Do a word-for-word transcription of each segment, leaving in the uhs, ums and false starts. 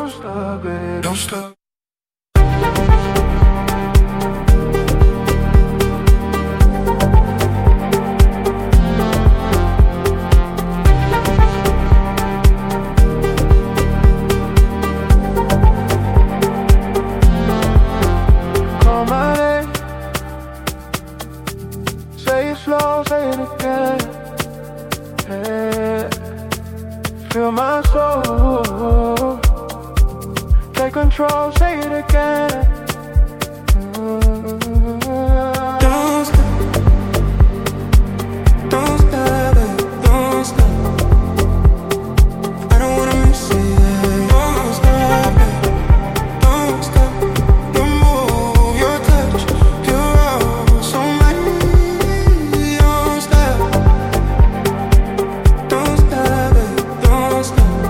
Don't stop it, don't stop. Call my name, say it slow, say it again. Yeah. Feel my soul, take control, say it again. Don't stop, don't stop it, don't stop. I don't wanna miss it. Don't stop it, don't stop. Your move, your touch, you're all so mine. Don't stop, don't stop it, don't stop.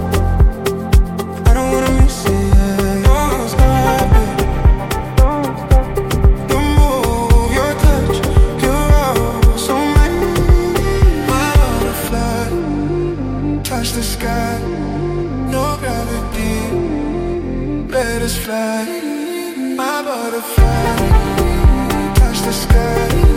I don't wanna miss it. Don't stop it, don't stop. Your move, your touch, you're all so mine. My butterfly, touch the sky, no gravity, let us fly. My butterfly, touch the sky.